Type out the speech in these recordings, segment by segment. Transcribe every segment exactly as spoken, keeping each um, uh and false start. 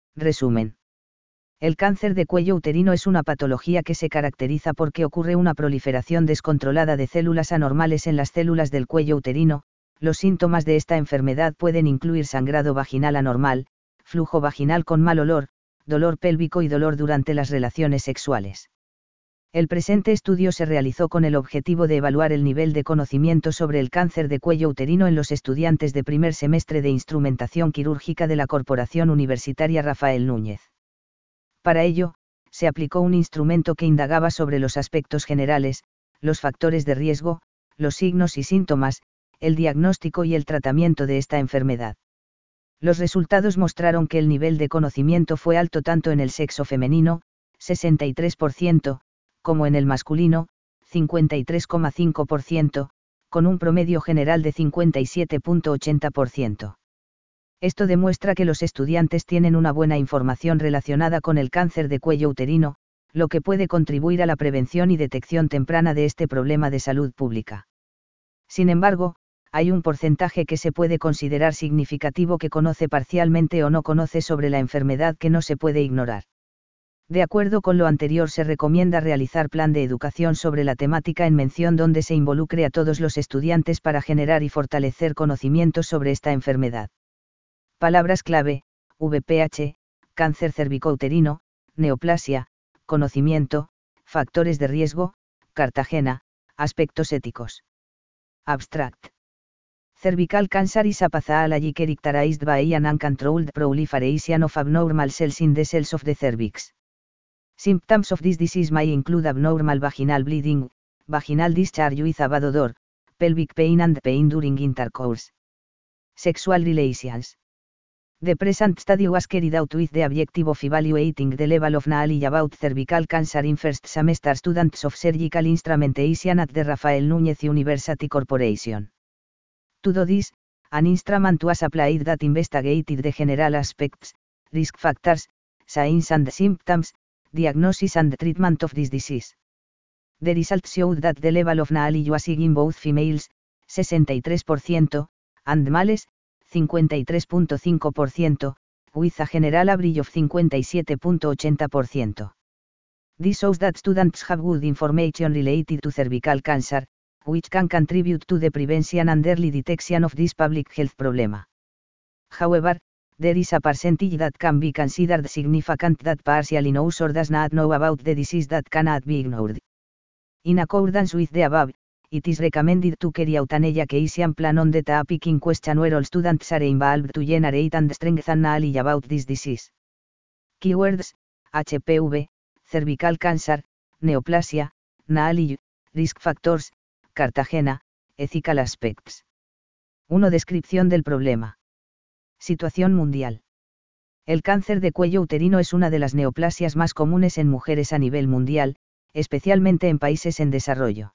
Resumen. El cáncer de cuello uterino es una patología que se caracteriza porque ocurre una proliferación descontrolada de células anormales en las células del cuello uterino. Los síntomas de esta enfermedad pueden incluir sangrado vaginal anormal, flujo vaginal con mal olor, dolor pélvico y dolor durante las relaciones sexuales. El presente estudio se realizó con el objetivo de evaluar el nivel de conocimiento sobre el cáncer de cuello uterino en los estudiantes de primer semestre de instrumentación quirúrgica de la Corporación Universitaria Rafael Núñez. Para ello, se aplicó un instrumento que indagaba sobre los aspectos generales, los factores de riesgo, los signos y síntomas, el diagnóstico y el tratamiento de esta enfermedad. Los resultados mostraron que el nivel de conocimiento fue alto tanto en el sexo femenino, sesenta y tres por ciento, como en el masculino, cincuenta y tres coma cinco por ciento, con un promedio general de cincuenta y siete coma ochenta por ciento. Esto demuestra que los estudiantes tienen una buena información relacionada con el cáncer de cuello uterino, lo que puede contribuir a la prevención y detección temprana de este problema de salud pública. Sin embargo, hay un porcentaje que se puede considerar significativo que conoce parcialmente o no conoce sobre la enfermedad que no se puede ignorar. De acuerdo con lo anterior, se recomienda realizar plan de educación sobre la temática en mención donde se involucre a todos los estudiantes para generar y fortalecer conocimientos sobre esta enfermedad. Palabras clave: V P H, cáncer cervicouterino, neoplasia, conocimiento, factores de riesgo, Cartagena, aspectos éticos. Abstract. Cervical cancer is a pathology characterized by an uncontrolled proliferation of abnormal cells in the cells of the cervix. Symptoms of this disease may include abnormal vaginal bleeding, vaginal discharge with a bad odor, pelvic pain and pain during intercourse. Sexual relations. The present study was carried out with the objective of evaluating the level of knowledge about cervical cancer in first semester students of surgical instrumentation at the Rafael Núñez University Corporation. To do this, an instrument was applied that investigated the general aspects, risk factors, signs and symptoms, diagnosis and treatment of this disease. The results showed that the level of knowledge was high in both females, sesenta y tres por ciento, and males, cincuenta y tres coma cinco por ciento, with a general average of cincuenta y siete coma ochenta por ciento. This shows that students have good information related to cervical cancer, which can contribute to the prevention and early detection of this public health problem. However, there is a percentage that can be considered significant that partially knows or does not know about the disease that cannot be ignored. In accordance with the above, it is recommended to carry out an education plan on the topic in question where all students are involved to generate and strengthen knowledge about this disease. Keywords: H P V, cervical cancer, neoplasia, knowledge, risk factors, Cartagena, ethical aspects. uno. Descripción del problema. Situación mundial. El cáncer de cuello uterino es una de las neoplasias más comunes en mujeres a nivel mundial, especialmente en países en desarrollo.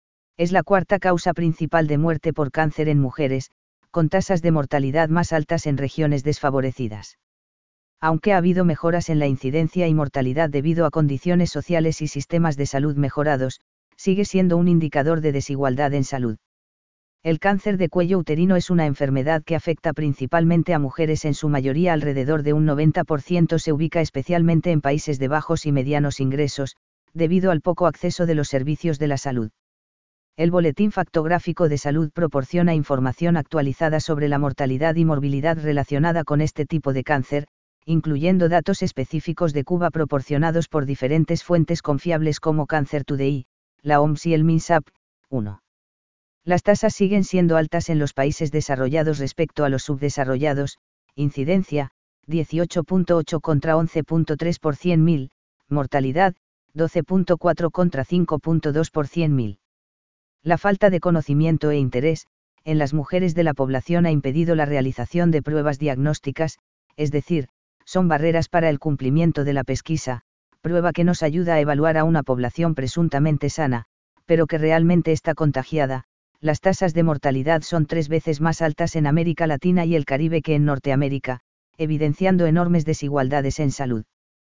Es la cuarta causa principal de muerte por cáncer en mujeres, con tasas de mortalidad más altas en regiones desfavorecidas. Aunque ha habido mejoras en la incidencia y mortalidad debido a condiciones sociales y sistemas de salud mejorados, sigue siendo un indicador de desigualdad en salud. El cáncer de cuello uterino es una enfermedad que afecta principalmente a mujeres, en su mayoría alrededor de un noventa por ciento se ubica especialmente en países de bajos y medianos ingresos, debido al poco acceso de los servicios de la salud. El Boletín Factográfico de Salud proporciona información actualizada sobre la mortalidad y morbilidad relacionada con este tipo de cáncer, incluyendo datos específicos de Cuba proporcionados por diferentes fuentes confiables como Cancer Today, la O M S y el MINSAP. uno. Las tasas siguen siendo altas en los países desarrollados respecto a los subdesarrollados, incidencia, dieciocho coma ocho contra once coma tres por cien mil, mortalidad, doce coma cuatro contra cinco coma dos por cien mil. La falta de conocimiento e interés, en las mujeres de la población ha impedido la realización de pruebas diagnósticas, es decir, son barreras para el cumplimiento de la pesquisa, prueba que nos ayuda a evaluar a una población presuntamente sana, pero que realmente está contagiada. Las tasas de mortalidad son tres veces más altas en América Latina y el Caribe que en Norteamérica, evidenciando enormes desigualdades en salud.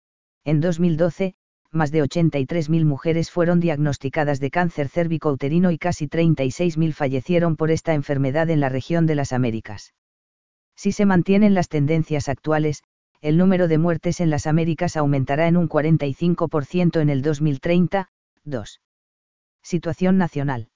En dos mil doce, más de ochenta y tres mil mujeres fueron diagnosticadas de cáncer cérvico-uterino y casi treinta y seis mil fallecieron por esta enfermedad en la región de las Américas. Si se mantienen las tendencias actuales, el número de muertes en las Américas aumentará en un cuarenta y cinco por ciento en el dos mil treinta. dos. Situación nacional.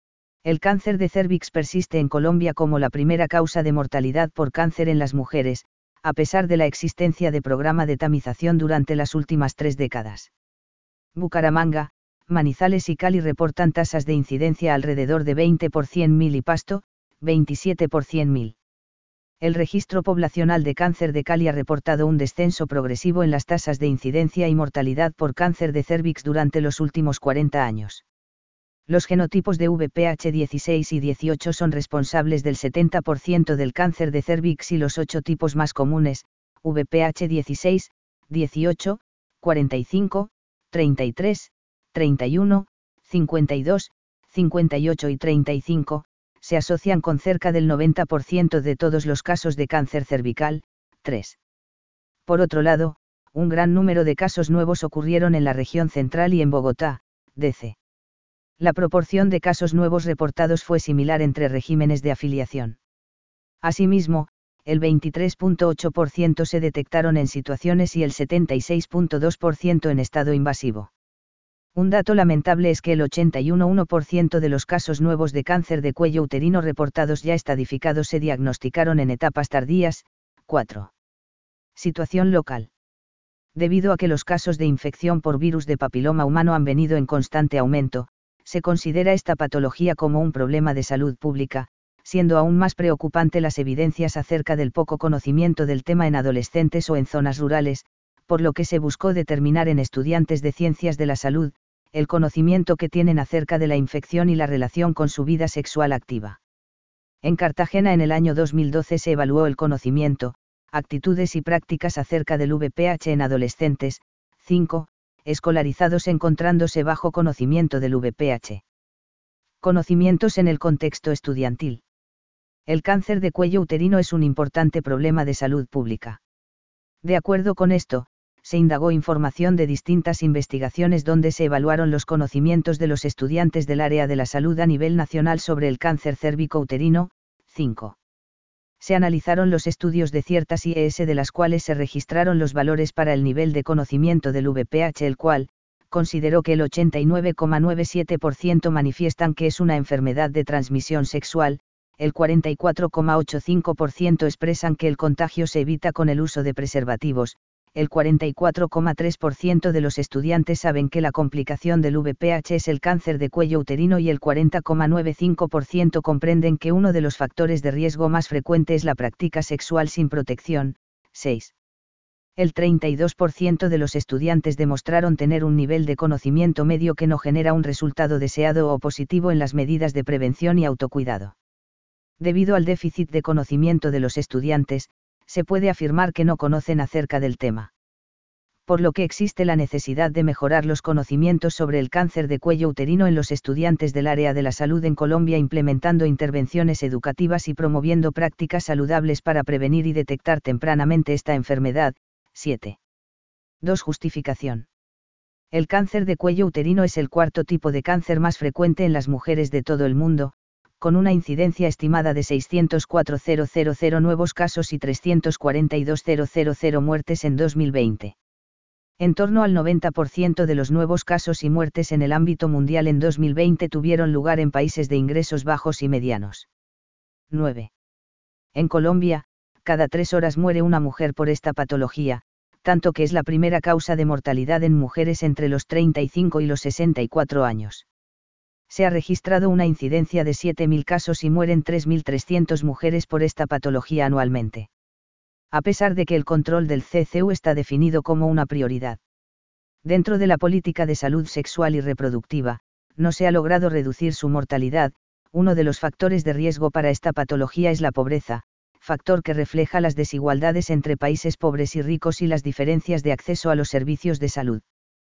El cáncer de cérvix persiste en Colombia como la primera causa de mortalidad por cáncer en las mujeres, a pesar de la existencia de programa de tamización durante las últimas tres décadas. Bucaramanga, Manizales y Cali reportan tasas de incidencia alrededor de veinte por cien mil y Pasto, veintisiete por cien mil. El registro poblacional de cáncer de Cali ha reportado un descenso progresivo en las tasas de incidencia y mortalidad por cáncer de cérvix durante los últimos cuarenta años. Los genotipos de V P H dieciséis y dieciocho son responsables del setenta por ciento del cáncer de cérvix y los ocho tipos más comunes, V P H dieciséis, dieciocho, cuarenta y cinco, treinta y tres, treinta y uno, cincuenta y dos, cincuenta y ocho y treinta y cinco, se asocian con cerca del noventa por ciento de todos los casos de cáncer cervical. tres. Por otro lado, un gran número de casos nuevos ocurrieron en la región central y en Bogotá, D C. La proporción de casos nuevos reportados fue similar entre regímenes de afiliación. Asimismo, el veintitrés punto ocho por ciento se detectaron en situaciones y el setenta y seis punto dos por ciento en estado invasivo. Un dato lamentable es que el ochenta y uno punto uno por ciento de los casos nuevos de cáncer de cuello uterino reportados ya estadificados se diagnosticaron en etapas tardías. cuatro. Situación local. Debido a que los casos de infección por virus de papiloma humano han venido en constante aumento, se considera esta patología como un problema de salud pública, siendo aún más preocupante las evidencias acerca del poco conocimiento del tema en adolescentes o en zonas rurales, por lo que se buscó determinar en estudiantes de ciencias de la salud, el conocimiento que tienen acerca de la infección y la relación con su vida sexual activa. En Cartagena en el año dos mil doce se evaluó el conocimiento, actitudes y prácticas acerca del V P H en adolescentes, cinco, escolarizados encontrándose bajo conocimiento del V P H. Conocimientos en el contexto estudiantil. El cáncer de cuello uterino es un importante problema de salud pública. De acuerdo con esto, se indagó información de distintas investigaciones donde se evaluaron los conocimientos de los estudiantes del área de la salud a nivel nacional sobre el cáncer cérvico-uterino. cinco. Se analizaron los estudios de ciertas I E S de las cuales se registraron los valores para el nivel de conocimiento del V P H, el cual, consideró que el ochenta y nueve coma noventa y siete por ciento manifiestan que es una enfermedad de transmisión sexual, el cuarenta y cuatro coma ochenta y cinco por ciento expresan que el contagio se evita con el uso de preservativos, el cuarenta y cuatro coma tres por ciento de los estudiantes saben que la complicación del V P H es el cáncer de cuello uterino y el cuarenta coma noventa y cinco por ciento comprenden que uno de los factores de riesgo más frecuente es la práctica sexual sin protección. seis. El treinta y dos por ciento de los estudiantes demostraron tener un nivel de conocimiento medio que no genera un resultado deseado o positivo en las medidas de prevención y autocuidado. Debido al déficit de conocimiento de los estudiantes, se puede afirmar que no conocen acerca del tema. Por lo que existe la necesidad de mejorar los conocimientos sobre el cáncer de cuello uterino en los estudiantes del área de la salud en Colombia, implementando intervenciones educativas y promoviendo prácticas saludables para prevenir y detectar tempranamente esta enfermedad. siete. dos. Justificación. El cáncer de cuello uterino es el cuarto tipo de cáncer más frecuente en las mujeres de todo el mundo, con una incidencia estimada de seiscientos cuatro mil nuevos casos y trescientos cuarenta y dos mil muertes en dos mil veinte. En torno al noventa por ciento de los nuevos casos y muertes en el ámbito mundial en dos mil veinte tuvieron lugar en países de ingresos bajos y medianos. nueve. En Colombia, cada tres horas muere una mujer por esta patología, tanto que es la primera causa de mortalidad en mujeres entre los treinta y cinco y los sesenta y cuatro años. Se ha registrado una incidencia de siete mil casos y mueren tres mil trescientas mujeres por esta patología anualmente. A pesar de que el control del C C U está definido como una prioridad dentro de la política de salud sexual y reproductiva, no se ha logrado reducir su mortalidad. Uno de los factores de riesgo para esta patología es la pobreza, factor que refleja las desigualdades entre países pobres y ricos y las diferencias de acceso a los servicios de salud.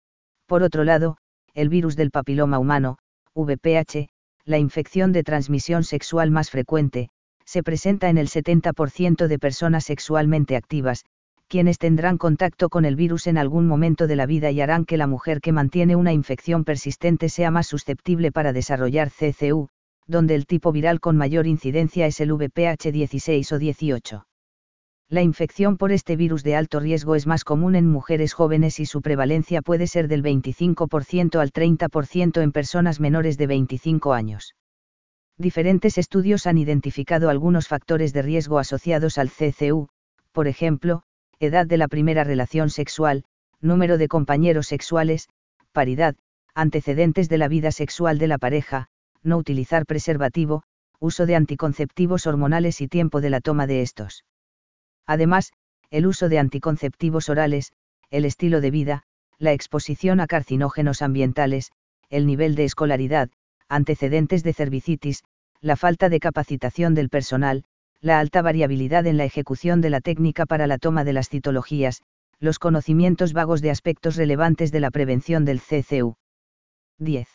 Por otro lado, el virus del papiloma humano, V P H, la infección de transmisión sexual más frecuente, se presenta en el setenta por ciento de personas sexualmente activas, quienes tendrán contacto con el virus en algún momento de la vida y harán que la mujer que mantiene una infección persistente sea más susceptible para desarrollar C C U, donde el tipo viral con mayor incidencia es el V P H dieciséis o dieciocho. La infección por este virus de alto riesgo es más común en mujeres jóvenes y su prevalencia puede ser del veinticinco por ciento al treinta por ciento en personas menores de veinticinco años. Diferentes estudios han identificado algunos factores de riesgo asociados al C C U, por ejemplo, edad de la primera relación sexual, número de compañeros sexuales, paridad, antecedentes de la vida sexual de la pareja, no utilizar preservativo, uso de anticonceptivos hormonales y tiempo de la toma de estos. Además, el uso de anticonceptivos orales, el estilo de vida, la exposición a carcinógenos ambientales, el nivel de escolaridad, antecedentes de cervicitis, la falta de capacitación del personal, la alta variabilidad en la ejecución de la técnica para la toma de las citologías, los conocimientos vagos de aspectos relevantes de la prevención del C C U. diez.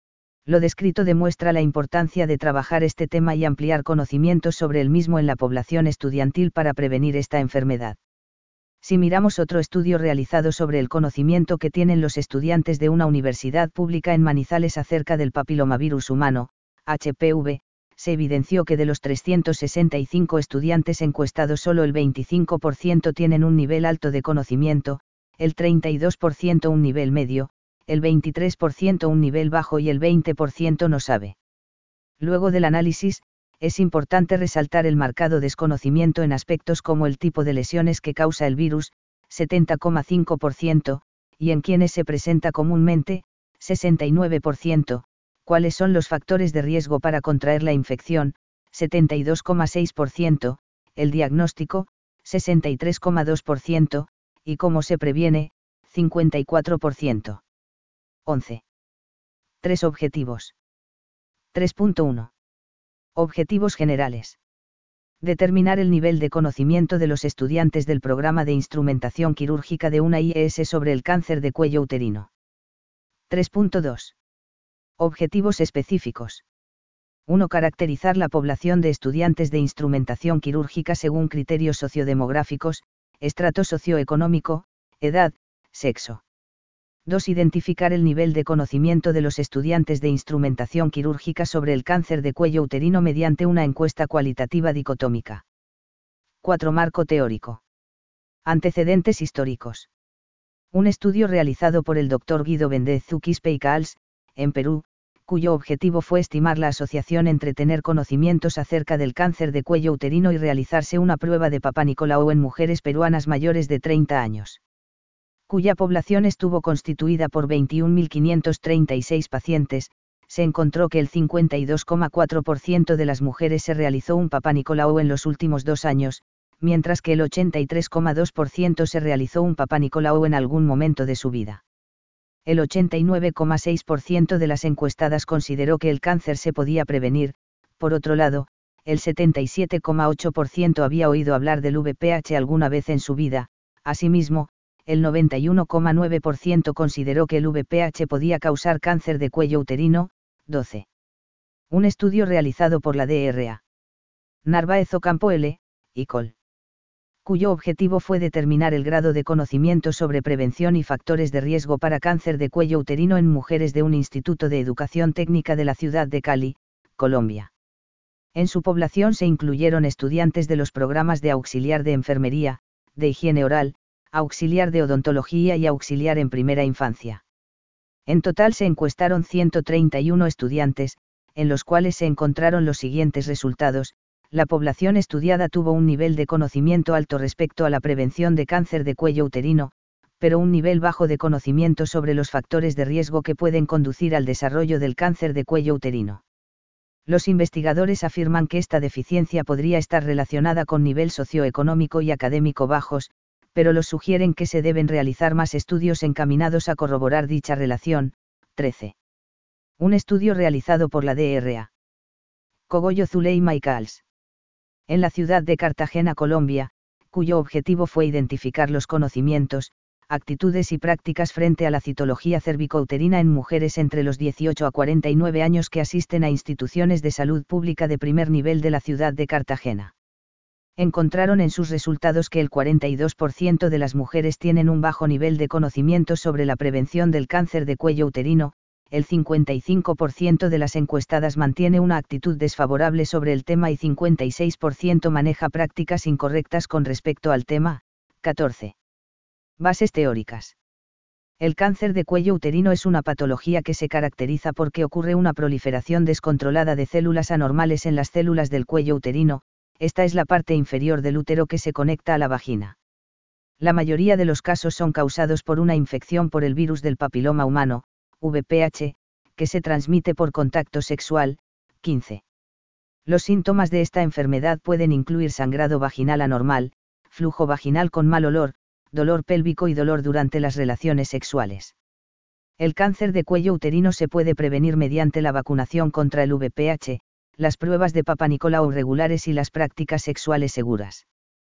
Lo descrito demuestra la importancia de trabajar este tema y ampliar conocimientos sobre el mismo en la población estudiantil para prevenir esta enfermedad. Si miramos otro estudio realizado sobre el conocimiento que tienen los estudiantes de una universidad pública en Manizales acerca del papilomavirus humano, H P V, se evidenció que de los trescientos sesenta y cinco estudiantes encuestados solo el veinticinco por ciento tienen un nivel alto de conocimiento, el treinta y dos por ciento un nivel medio, el veintitrés por ciento un nivel bajo y el veinte por ciento no sabe. Luego del análisis, es importante resaltar el marcado desconocimiento en aspectos como el tipo de lesiones que causa el virus, setenta coma cinco por ciento, y en quienes se presenta comúnmente, sesenta y nueve por ciento, cuáles son los factores de riesgo para contraer la infección, setenta y dos coma seis por ciento, el diagnóstico, sesenta y tres coma dos por ciento, y cómo se previene, cincuenta y cuatro por ciento. once. tres objetivos. tres punto uno. Objetivos generales. Determinar el nivel de conocimiento de los estudiantes del programa de instrumentación quirúrgica de una I E S sobre el cáncer de cuello uterino. tres punto dos. Objetivos específicos. uno. Caracterizar la población de estudiantes de instrumentación quirúrgica según criterios sociodemográficos, estrato socioeconómico, edad, sexo. dos. Identificar el nivel de conocimiento de los estudiantes de instrumentación quirúrgica sobre el cáncer de cuello uterino mediante una encuesta cualitativa dicotómica. cuatro. Marco teórico. Antecedentes históricos. Un estudio realizado por el doctor Guido Bendezú Quispe y Cals, en Perú, cuyo objetivo fue estimar la asociación entre tener conocimientos acerca del cáncer de cuello uterino y realizarse una prueba de Papá Nicolau en mujeres peruanas mayores de treinta años. Cuya población estuvo constituida por veintiún mil quinientos treinta y seis pacientes, se encontró que el cincuenta y dos coma cuatro por ciento de las mujeres se realizó un Papá Nicolau en los últimos dos años, mientras que el ochenta y tres coma dos por ciento se realizó un Papá Nicolau en algún momento de su vida. El ochenta y nueve coma seis por ciento de las encuestadas consideró que el cáncer se podía prevenir, por otro lado, el setenta y siete coma ocho por ciento había oído hablar del V P H alguna vez en su vida. Asimismo, el noventa y uno coma nueve por ciento consideró que el V P H podía causar cáncer de cuello uterino. doce. Un estudio realizado por la D R A. Narváez Ocampo L. y col. Cuyo objetivo fue determinar el grado de conocimiento sobre prevención y factores de riesgo para cáncer de cuello uterino en mujeres de un instituto de educación técnica de la ciudad de Cali, Colombia. En su población se incluyeron estudiantes de los programas de auxiliar de enfermería, de higiene oral, auxiliar de odontología y auxiliar en primera infancia. En total se encuestaron ciento treinta y uno estudiantes, en los cuales se encontraron los siguientes resultados. La población estudiada tuvo un nivel de conocimiento alto respecto a la prevención de cáncer de cuello uterino, pero un nivel bajo de conocimiento sobre los factores de riesgo que pueden conducir al desarrollo del cáncer de cuello uterino. Los investigadores afirman que esta deficiencia podría estar relacionada con nivel socioeconómico y académico bajos, pero los sugieren que se deben realizar más estudios encaminados a corroborar dicha relación. trece. Un estudio realizado por la D R A. Cogollo Zuleima y Cals. En la ciudad de Cartagena, Colombia, cuyo objetivo fue identificar los conocimientos, actitudes y prácticas frente a la citología cervicouterina en mujeres entre los dieciocho a cuarenta y nueve años que asisten a instituciones de salud pública de primer nivel de la ciudad de Cartagena. Encontraron en sus resultados que el cuarenta y dos por ciento de las mujeres tienen un bajo nivel de conocimiento sobre la prevención del cáncer de cuello uterino, el cincuenta y cinco por ciento de las encuestadas mantiene una actitud desfavorable sobre el tema y cincuenta y seis por ciento maneja prácticas incorrectas con respecto al tema. catorce. Bases teóricas. El cáncer de cuello uterino es una patología que se caracteriza porque ocurre una proliferación descontrolada de células anormales en las células del cuello uterino. Esta es la parte inferior del útero que se conecta a la vagina. La mayoría de los casos son causados por una infección por el virus del papiloma humano, V P H, que se transmite por contacto sexual. quince. Los síntomas de esta enfermedad pueden incluir sangrado vaginal anormal, flujo vaginal con mal olor, dolor pélvico y dolor durante las relaciones sexuales. El cáncer de cuello uterino se puede prevenir mediante la vacunación contra el V P H, las pruebas de Papa Nicolau regulares y las prácticas sexuales seguras.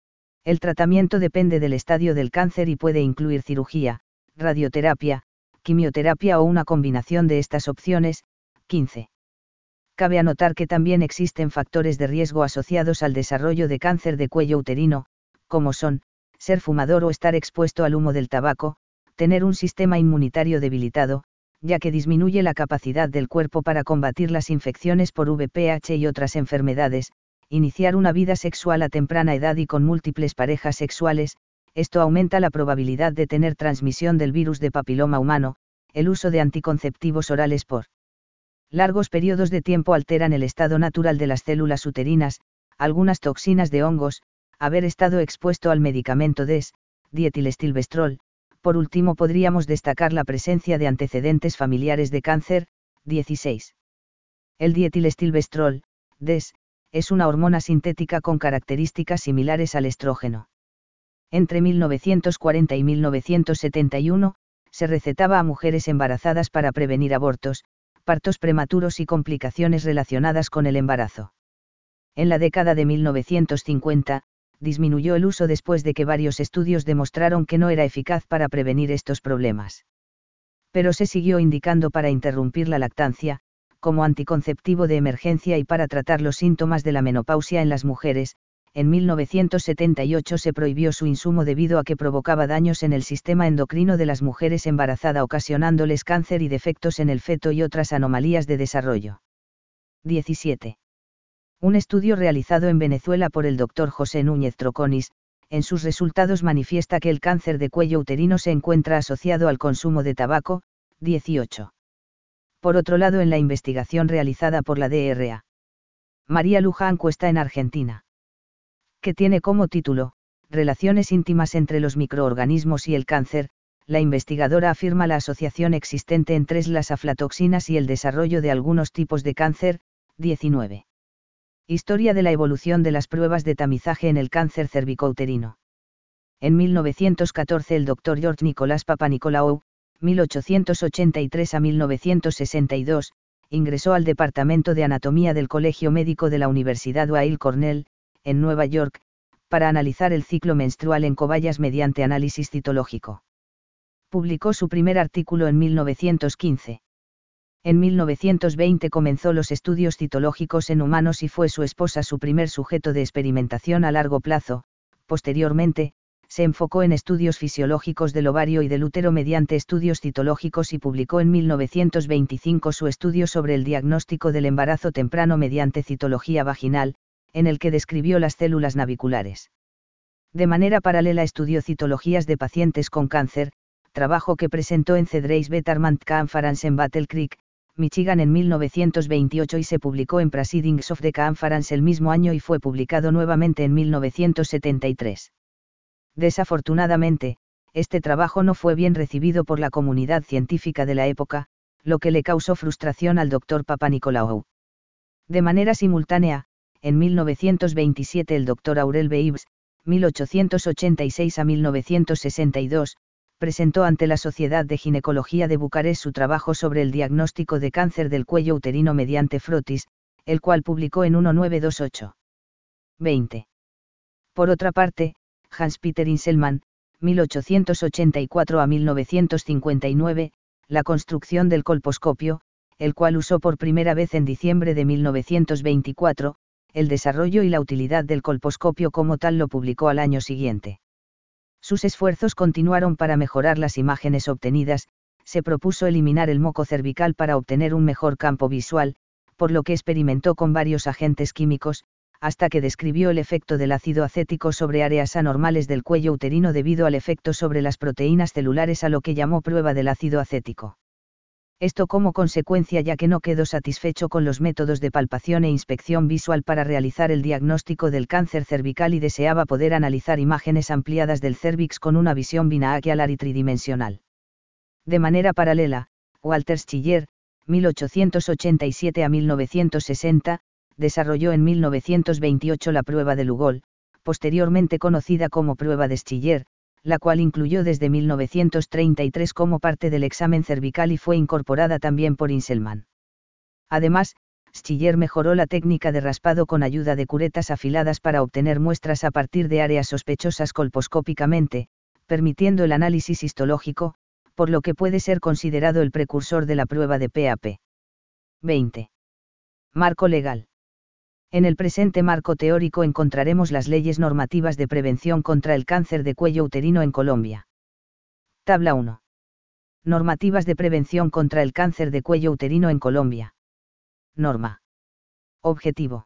El tratamiento depende del estadio del cáncer y puede incluir cirugía, radioterapia, quimioterapia o una combinación de estas opciones. quince. Cabe anotar que también existen factores de riesgo asociados al desarrollo de cáncer de cuello uterino, como son, ser fumador o estar expuesto al humo del tabaco, tener un sistema inmunitario debilitado, ya que disminuye la capacidad del cuerpo para combatir las infecciones por V P H y otras enfermedades, iniciar una vida sexual a temprana edad y con múltiples parejas sexuales, esto aumenta la probabilidad de tener transmisión del virus de papiloma humano, el uso de anticonceptivos orales por largos periodos de tiempo alteran el estado natural de las células uterinas, algunas toxinas de hongos, haber estado expuesto al medicamento D E S, dietilestilbestrol. Por último podríamos destacar la presencia de antecedentes familiares de cáncer. dieciséis. El dietilestilbestrol, D E S, es una hormona sintética con características similares al estrógeno. Entre mil novecientos cuarenta y mil novecientos setenta y uno, se recetaba a mujeres embarazadas para prevenir abortos, partos prematuros y complicaciones relacionadas con el embarazo. En la década de mil novecientos cincuenta, disminuyó el uso después de que varios estudios demostraron que no era eficaz para prevenir estos problemas. Pero se siguió indicando para interrumpir la lactancia, como anticonceptivo de emergencia y para tratar los síntomas de la menopausia en las mujeres. En mil novecientos setenta y ocho se prohibió su insumo debido a que provocaba daños en el sistema endocrino de las mujeres embarazadas ocasionándoles cáncer y defectos en el feto y otras anomalías de desarrollo. diecisiete. Un estudio realizado en Venezuela por el doctor José Núñez Troconis, en sus resultados manifiesta que el cáncer de cuello uterino se encuentra asociado al consumo de tabaco. dieciocho. Por otro lado, en la investigación realizada por la D R A María Luján Cuesta en Argentina, que tiene como título, Relaciones íntimas entre los microorganismos y el cáncer, la investigadora afirma la asociación existente entre las aflatoxinas y el desarrollo de algunos tipos de cáncer. diecinueve. Historia de la evolución de las pruebas de tamizaje en el cáncer cervicouterino. En mil novecientos catorce el doctor George Nicolás Papanicolaou, mil ochocientos ochenta y tres a mil novecientos sesenta y dos, ingresó al Departamento de Anatomía del Colegio Médico de la Universidad Weill Cornell, en Nueva York, para analizar el ciclo menstrual en cobayas mediante análisis citológico. Publicó su primer artículo en mil novecientos quince. En mil novecientos veinte comenzó los estudios citológicos en humanos y fue su esposa su primer sujeto de experimentación a largo plazo. Posteriormente, se enfocó en estudios fisiológicos del ovario y del útero mediante estudios citológicos y publicó en mil novecientos veinticinco su estudio sobre el diagnóstico del embarazo temprano mediante citología vaginal, en el que describió las células naviculares. De manera paralela estudió citologías de pacientes con cáncer, trabajo que presentó en Cedrais Betterment Conference en Battle Creek, Michigan en mil novecientos veintiocho y se publicó en Proceedings of the Conference el mismo año y fue publicado nuevamente en mil novecientos setenta y tres. Desafortunadamente, este trabajo no fue bien recibido por la comunidad científica de la época, lo que le causó frustración al doctor Papanicolaou. De manera simultánea, en mil novecientos veintisiete el doctor Aurel Beibs, mil ochocientos ochenta y seis a mil novecientos sesenta y dos, presentó ante la Sociedad de Ginecología de Bucarest su trabajo sobre el diagnóstico de cáncer del cuello uterino mediante frotis, el cual publicó en mil novecientos veintiocho. veinte. Por otra parte, Hans-Peter Inselmann, mil ochocientos ochenta y cuatro a mil novecientos cincuenta y nueve, la construcción del colposcopio, el cual usó por primera vez en diciembre de mil novecientos veinticuatro, el desarrollo y la utilidad del colposcopio como tal lo publicó al año siguiente. Sus esfuerzos continuaron para mejorar las imágenes obtenidas, se propuso eliminar el moco cervical para obtener un mejor campo visual, por lo que experimentó con varios agentes químicos, hasta que describió el efecto del ácido acético sobre áreas anormales del cuello uterino debido al efecto sobre las proteínas celulares, a lo que llamó prueba del ácido acético. Esto como consecuencia, ya que no quedó satisfecho con los métodos de palpación e inspección visual para realizar el diagnóstico del cáncer cervical y deseaba poder analizar imágenes ampliadas del cérvix con una visión binaquial y tridimensional. De manera paralela, Walter Schiller, mil ochocientos ochenta y siete a mil novecientos sesenta, desarrolló en mil novecientos veintiocho la prueba de Lugol, posteriormente conocida como prueba de Schiller, la cual incluyó desde mil novecientos treinta y tres como parte del examen cervical y fue incorporada también por Inselman. Además, Schiller mejoró la técnica de raspado con ayuda de curetas afiladas para obtener muestras a partir de áreas sospechosas colposcópicamente, permitiendo el análisis histológico, por lo que puede ser considerado el precursor de la prueba de P A P. veinte. Marco legal. En el presente marco teórico encontraremos las leyes normativas de prevención contra el cáncer de cuello uterino en Colombia. Tabla uno. Normativas de prevención contra el cáncer de cuello uterino en Colombia. Norma. Objetivo.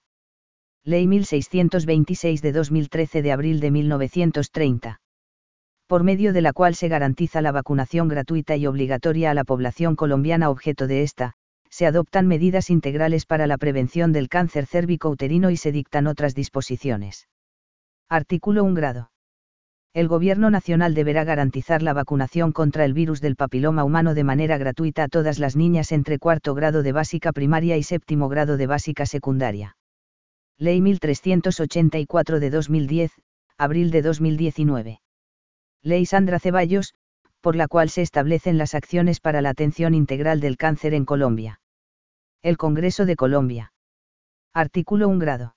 Ley mil seiscientos veintiséis de dos mil trece de abril de mil novecientos treinta. Por medio de la cual se garantiza la vacunación gratuita y obligatoria a la población colombiana objeto de esta, se adoptan medidas integrales para la prevención del cáncer cérvico-uterino y se dictan otras disposiciones. Artículo uno grado. El Gobierno Nacional deberá garantizar la vacunación contra el virus del papiloma humano de manera gratuita a todas las niñas entre cuarto grado de básica primaria y séptimo grado de básica secundaria. Ley mil trescientos ochenta y cuatro de dos mil diez, abril de dos mil diecinueve. Ley Sandra Ceballos, por la cual se establecen las acciones para la atención integral del cáncer en Colombia. El Congreso de Colombia. Artículo uno grado.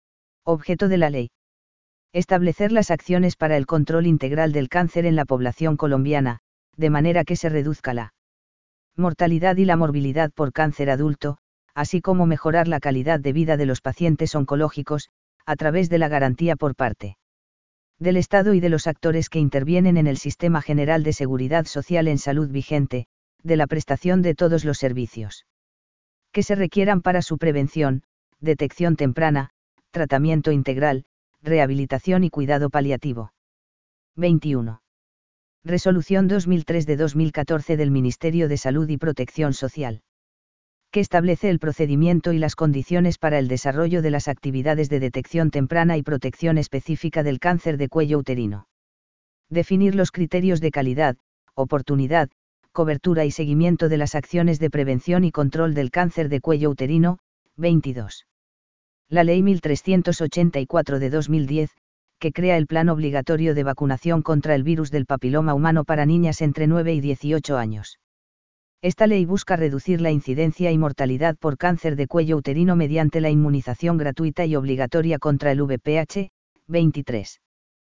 Objeto de la ley. Establecer las acciones para el control integral del cáncer en la población colombiana, de manera que se reduzca la mortalidad y la morbilidad por cáncer adulto, así como mejorar la calidad de vida de los pacientes oncológicos, a través de la garantía por parte del Estado y de los actores que intervienen en el Sistema General de Seguridad Social en salud vigente, de la prestación de todos los servicios que se requieran para su prevención, detección temprana, tratamiento integral, rehabilitación y cuidado paliativo. veintiuno. Resolución dos mil tres de dos mil catorce del Ministerio de Salud y Protección Social, que establece el procedimiento y las condiciones para el desarrollo de las actividades de detección temprana y protección específica del cáncer de cuello uterino. Definir los criterios de calidad, oportunidad, cobertura y seguimiento de las acciones de prevención y control del cáncer de cuello uterino. veintidós. La Ley mil trescientos ochenta y cuatro de dos mil diez, que crea el Plan Obligatorio de Vacunación contra el Virus del Papiloma Humano para niñas entre nueve y dieciocho años. Esta ley busca reducir la incidencia y mortalidad por cáncer de cuello uterino mediante la inmunización gratuita y obligatoria contra el V P H. veintitrés.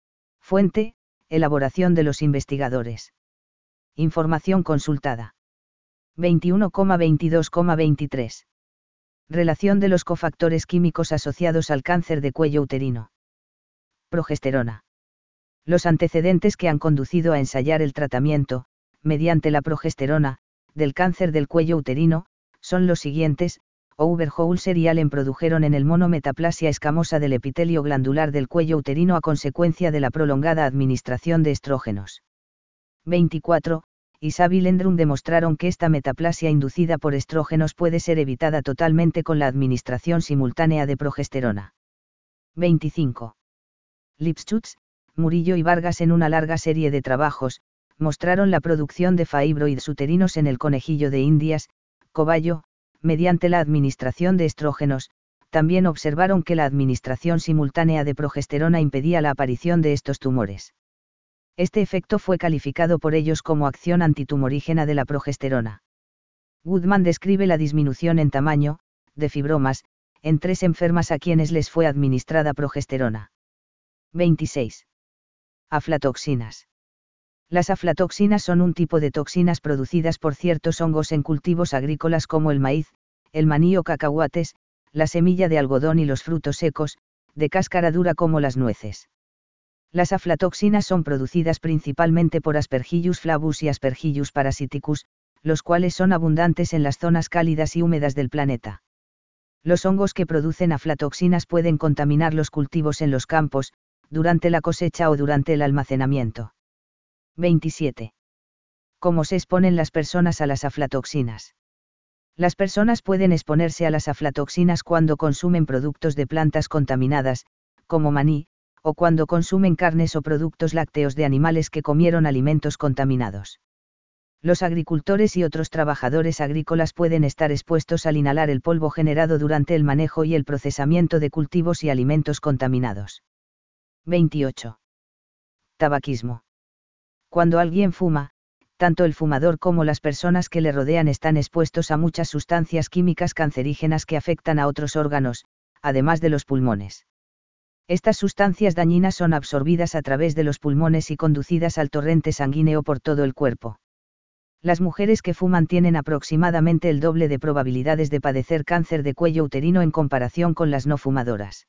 Fuente: elaboración de los investigadores. Información consultada. veintiuno coma veintidós coma veintitrés. Relación de los cofactores químicos asociados al cáncer de cuello uterino. Progesterona. Los antecedentes que han conducido a ensayar el tratamiento, mediante la progesterona, del cáncer del cuello uterino, son los siguientes. Overholser y Allen produjeron en el mono metaplasia escamosa del epitelio glandular del cuello uterino a consecuencia de la prolongada administración de estrógenos. veinticuatro. Isab y Lendrum demostraron que esta metaplasia inducida por estrógenos puede ser evitada totalmente con la administración simultánea de progesterona. veinticinco. Lipschutz, Murillo y Vargas en una larga serie de trabajos, mostraron la producción de fibroides uterinos en el conejillo de Indias, cobayo, mediante la administración de estrógenos. También observaron que la administración simultánea de progesterona impedía la aparición de estos tumores. Este efecto fue calificado por ellos como acción antitumorígena de la progesterona. Goodman describe la disminución en tamaño, de fibromas, en tres enfermas a quienes les fue administrada progesterona. veintiséis. Aflatoxinas. Las aflatoxinas son un tipo de toxinas producidas por ciertos hongos en cultivos agrícolas como el maíz, el maní o cacahuates, la semilla de algodón y los frutos secos, de cáscara dura como las nueces. Las aflatoxinas son producidas principalmente por Aspergillus flavus y Aspergillus parasiticus, los cuales son abundantes en las zonas cálidas y húmedas del planeta. Los hongos que producen aflatoxinas pueden contaminar los cultivos en los campos, durante la cosecha o durante el almacenamiento. veintisiete. ¿Cómo se exponen las personas a las aflatoxinas? Las personas pueden exponerse a las aflatoxinas cuando consumen productos de plantas contaminadas, como maní, o cuando consumen carnes o productos lácteos de animales que comieron alimentos contaminados. Los agricultores y otros trabajadores agrícolas pueden estar expuestos al inhalar el polvo generado durante el manejo y el procesamiento de cultivos y alimentos contaminados. veintiocho. Tabaquismo. Cuando alguien fuma, tanto el fumador como las personas que le rodean están expuestos a muchas sustancias químicas cancerígenas que afectan a otros órganos, además de los pulmones. Estas sustancias dañinas son absorbidas a través de los pulmones y conducidas al torrente sanguíneo por todo el cuerpo. Las mujeres que fuman tienen aproximadamente el doble de probabilidades de padecer cáncer de cuello uterino en comparación con las no fumadoras.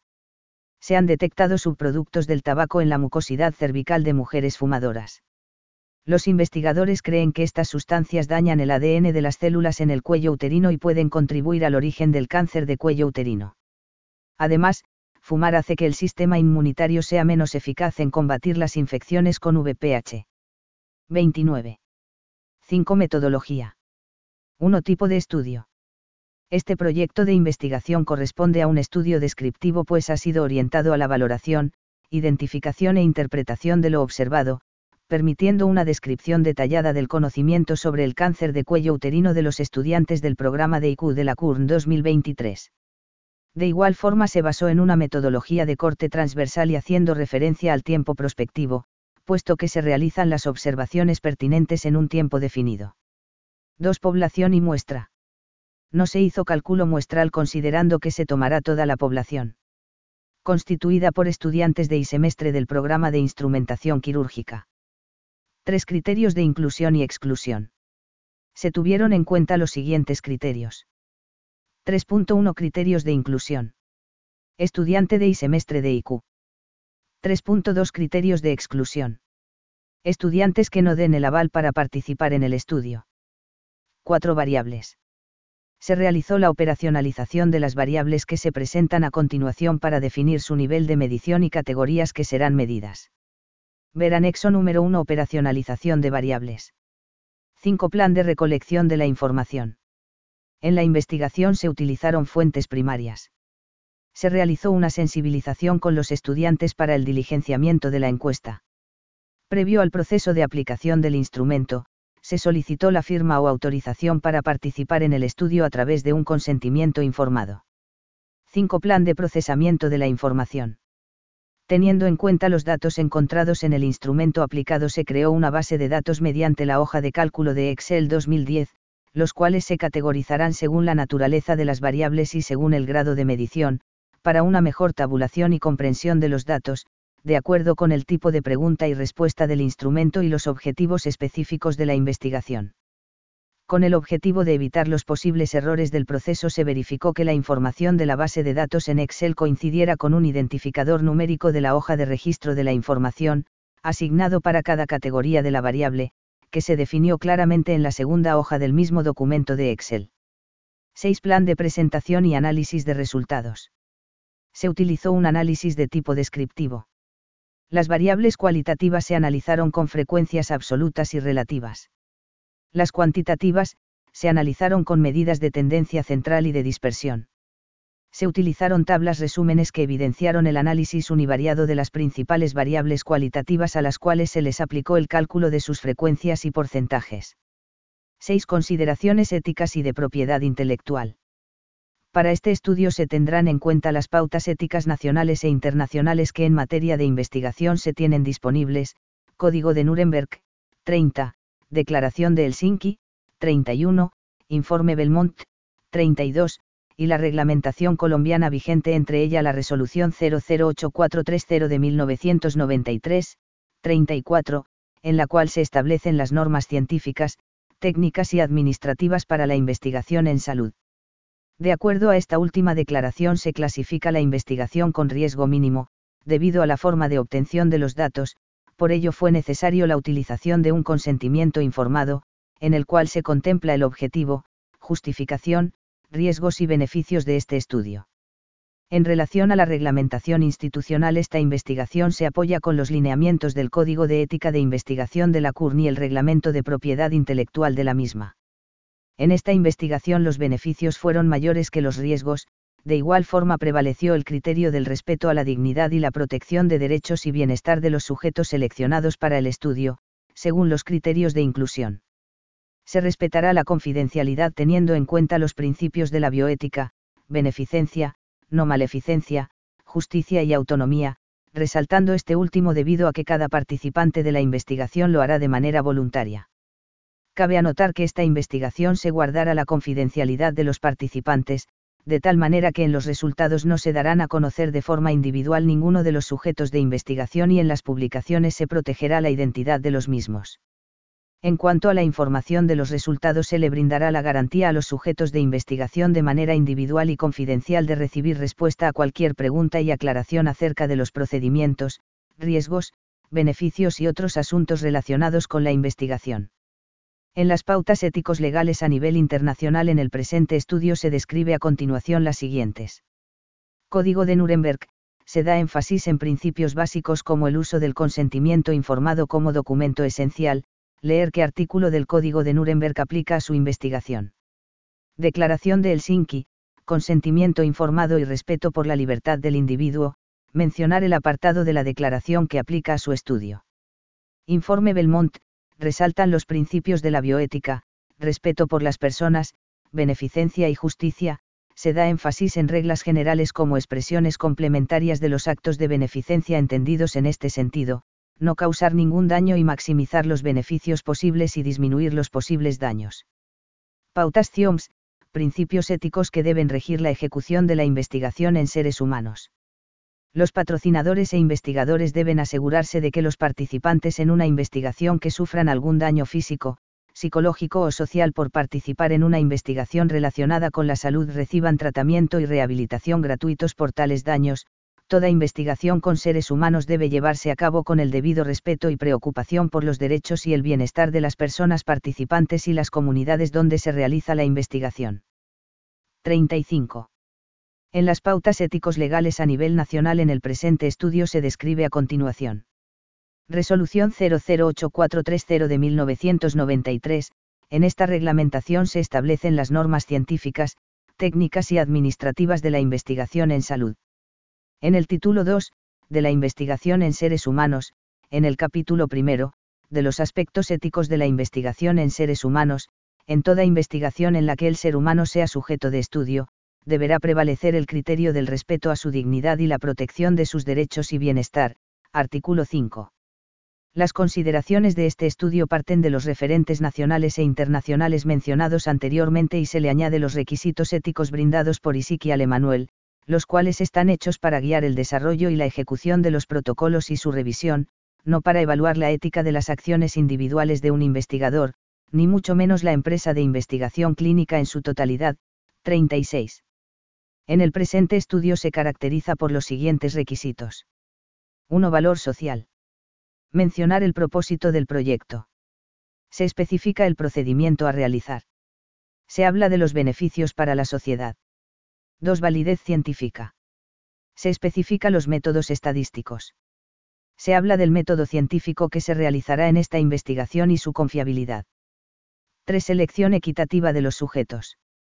Se han detectado subproductos del tabaco en la mucosidad cervical de mujeres fumadoras. Los investigadores creen que estas sustancias dañan el A D N de las células en el cuello uterino y pueden contribuir al origen del cáncer de cuello uterino. Además, fumar hace que el sistema inmunitario sea menos eficaz en combatir las infecciones con V P H. veintinueve. cinco. Metodología. uno. Tipo de estudio. Este proyecto de investigación corresponde a un estudio descriptivo pues ha sido orientado a la valoración, identificación e interpretación de lo observado, permitiendo una descripción detallada del conocimiento sobre el cáncer de cuello uterino de los estudiantes del programa de I Q de la C U R N dos mil veintitrés. De igual forma se basó en una metodología de corte transversal y haciendo referencia al tiempo prospectivo, puesto que se realizan las observaciones pertinentes en un tiempo definido. dos. Población y muestra. No se hizo cálculo muestral considerando que se tomará toda la población. Constituida por estudiantes de I semestre del programa de instrumentación quirúrgica. tres. Criterios de inclusión y exclusión. Se tuvieron en cuenta los siguientes criterios. tres punto uno Criterios de inclusión. Estudiante de I semestre de I Q. tres punto dos Criterios de exclusión. Estudiantes que no den el aval para participar en el estudio. cuatro. Variables. Se realizó la operacionalización de las variables que se presentan a continuación para definir su nivel de medición y categorías que serán medidas. Ver anexo número uno. Operacionalización de variables. cinco. Plan de recolección de la información. En la investigación se utilizaron fuentes primarias. Se realizó una sensibilización con los estudiantes para el diligenciamiento de la encuesta. Previo al proceso de aplicación del instrumento, se solicitó la firma o autorización para participar en el estudio a través de un consentimiento informado. cinco. Plan de procesamiento de la información. Teniendo en cuenta los datos encontrados en el instrumento aplicado se creó una base de datos mediante la hoja de cálculo de Excel dos mil diez, los cuales se categorizarán según la naturaleza de las variables y según el grado de medición, para una mejor tabulación y comprensión de los datos, de acuerdo con el tipo de pregunta y respuesta del instrumento y los objetivos específicos de la investigación. Con el objetivo de evitar los posibles errores del proceso se verificó que la información de la base de datos en Excel coincidiera con un identificador numérico de la hoja de registro de la información, asignado para cada categoría de la variable, que se definió claramente en la segunda hoja del mismo documento de Excel. seis. Plan de presentación y análisis de resultados. Se utilizó un análisis de tipo descriptivo. Las variables cualitativas se analizaron con frecuencias absolutas y relativas. Las cuantitativas, se analizaron con medidas de tendencia central y de dispersión. Se utilizaron tablas resúmenes que evidenciaron el análisis univariado de las principales variables cualitativas a las cuales se les aplicó el cálculo de sus frecuencias y porcentajes. seis. Consideraciones éticas y de propiedad intelectual. Para este estudio se tendrán en cuenta las pautas éticas nacionales e internacionales que en materia de investigación se tienen disponibles, Código de Nuremberg, treinta, Declaración de Helsinki, treinta y uno, Informe Belmont, treinta y dos, y la reglamentación colombiana vigente, entre ella la Resolución cero cero ocho cuatro tres cero de mil novecientos noventa y tres, treinta y cuatro, en la cual se establecen las normas científicas, técnicas y administrativas para la investigación en salud. De acuerdo a esta última declaración se clasifica la investigación con riesgo mínimo, debido a la forma de obtención de los datos, por ello fue necesario la utilización de un consentimiento informado, en el cual se contempla el objetivo, justificación, riesgos y beneficios de este estudio. En relación a la reglamentación institucional, esta investigación se apoya con los lineamientos del Código de Ética de Investigación de la C U R N y el Reglamento de Propiedad Intelectual de la misma. En esta investigación los beneficios fueron mayores que los riesgos, de igual forma prevaleció el criterio del respeto a la dignidad y la protección de derechos y bienestar de los sujetos seleccionados para el estudio, según los criterios de inclusión. Se respetará la confidencialidad teniendo en cuenta los principios de la bioética, beneficencia, no maleficencia, justicia y autonomía, resaltando este último debido a que cada participante de la investigación lo hará de manera voluntaria. Cabe anotar que esta investigación se guardará la confidencialidad de los participantes, de tal manera que en los resultados no se darán a conocer de forma individual ninguno de los sujetos de investigación y en las publicaciones se protegerá la identidad de los mismos. En cuanto a la información de los resultados, se le brindará la garantía a los sujetos de investigación de manera individual y confidencial de recibir respuesta a cualquier pregunta y aclaración acerca de los procedimientos, riesgos, beneficios y otros asuntos relacionados con la investigación. En las pautas éticos legales a nivel internacional en el presente estudio se describe a continuación las siguientes. Código de Nuremberg. Se da énfasis en principios básicos como el uso del consentimiento informado como documento esencial. Leer qué artículo del Código de Nuremberg aplica a su investigación. Declaración de Helsinki, consentimiento informado y respeto por la libertad del individuo, mencionar el apartado de la declaración que aplica a su estudio. Informe Belmont, resaltan los principios de la bioética, respeto por las personas, beneficencia y justicia, se da énfasis en reglas generales como expresiones complementarias de los actos de beneficencia entendidos en este sentido, no causar ningún daño y maximizar los beneficios posibles y disminuir los posibles daños. Pautas C I O M S, principios éticos que deben regir la ejecución de la investigación en seres humanos. Los patrocinadores e investigadores deben asegurarse de que los participantes en una investigación que sufran algún daño físico, psicológico o social por participar en una investigación relacionada con la salud reciban tratamiento y rehabilitación gratuitos por tales daños. Toda investigación con seres humanos debe llevarse a cabo con el debido respeto y preocupación por los derechos y el bienestar de las personas participantes y las comunidades donde se realiza la investigación. treinta y cinco. En las pautas éticos legales a nivel nacional en el presente estudio se describe a continuación. Resolución cero cero ocho cuatro tres cero de mil novecientos noventa y tres, en esta reglamentación se establecen las normas científicas, técnicas y administrativas de la investigación en salud. En el título dos, de la investigación en seres humanos, en el capítulo primero, de los aspectos éticos de la investigación en seres humanos, en toda investigación en la que el ser humano sea sujeto de estudio, deberá prevalecer el criterio del respeto a su dignidad y la protección de sus derechos y bienestar, artículo cinco. Las consideraciones de este estudio parten de los referentes nacionales e internacionales mencionados anteriormente y se le añade los requisitos éticos brindados por Isik y Alemanuel, los cuales están hechos para guiar el desarrollo y la ejecución de los protocolos y su revisión, no para evaluar la ética de las acciones individuales de un investigador, ni mucho menos la empresa de investigación clínica en su totalidad. treinta y seis. En el presente estudio se caracteriza por los siguientes requisitos. uno. Valor social. Mencionar el propósito del proyecto. Se especifica el procedimiento a realizar. Se habla de los beneficios para la sociedad. dos. Validez científica. Se especifica los métodos estadísticos. Se habla del método científico que se realizará en esta investigación y su confiabilidad. tres. Selección equitativa de los sujetos.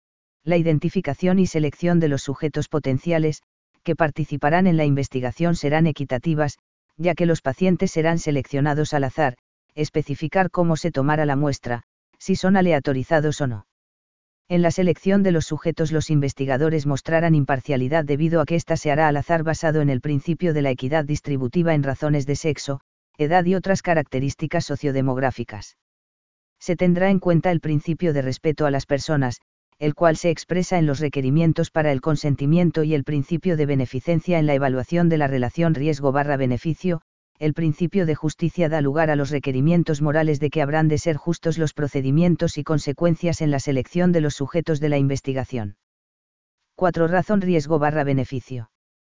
La identificación y selección de los sujetos potenciales, que participarán en la investigación serán equitativas, ya que los pacientes serán seleccionados al azar, especificar cómo se tomará la muestra, si son aleatorizados o no. En la selección de los sujetos los investigadores mostrarán imparcialidad debido a que ésta se hará al azar basado en el principio de la equidad distributiva en razones de sexo, edad y otras características sociodemográficas. Se tendrá en cuenta el principio de respeto a las personas, el cual se expresa en los requerimientos para el consentimiento y el principio de beneficencia en la evaluación de la relación riesgo-beneficio, el principio de justicia da lugar a los requerimientos morales de que habrán de ser justos los procedimientos y consecuencias en la selección de los sujetos de la investigación. cuatro. Razón riesgo-beneficio.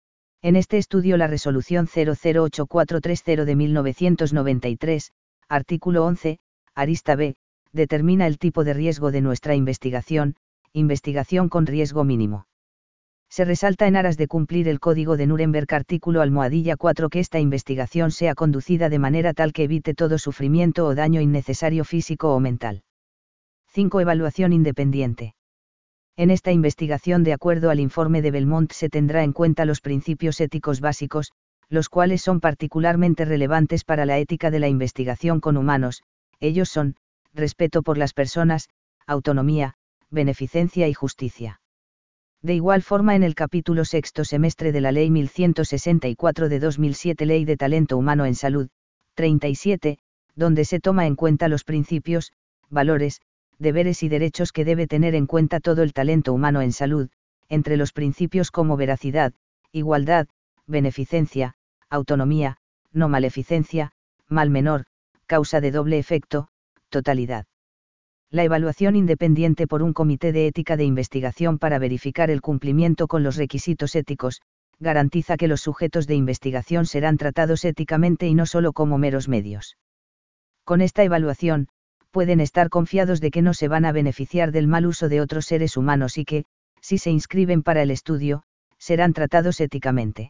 En este estudio la resolución cero cero ocho cuatro tres cero de mil novecientos noventa y tres, artículo once, arista B, determina el tipo de riesgo de nuestra investigación, investigación con riesgo mínimo. Se resalta en aras de cumplir el Código de Nuremberg artículo almohadilla cuatro que esta investigación sea conducida de manera tal que evite todo sufrimiento o daño innecesario físico o mental. cinco. Evaluación independiente. En esta investigación, de acuerdo al informe de Belmont, se tendrá en cuenta los principios éticos básicos, los cuales son particularmente relevantes para la ética de la investigación con humanos. Ellos son, respeto por las personas, autonomía, beneficencia y justicia. De igual forma, en el capítulo sexto semestre de la Ley mil ciento sesenta y cuatro de dos mil siete, Ley de Talento Humano en Salud, treinta y siete, donde se toma en cuenta los principios, valores, deberes y derechos que debe tener en cuenta todo el talento humano en salud, entre los principios como veracidad, igualdad, beneficencia, autonomía, no maleficencia, mal menor, causa de doble efecto, totalidad. La evaluación independiente por un comité de ética de investigación para verificar el cumplimiento con los requisitos éticos, garantiza que los sujetos de investigación serán tratados éticamente y no solo como meros medios. Con esta evaluación, pueden estar confiados de que no se van a beneficiar del mal uso de otros seres humanos y que, si se inscriben para el estudio, serán tratados éticamente.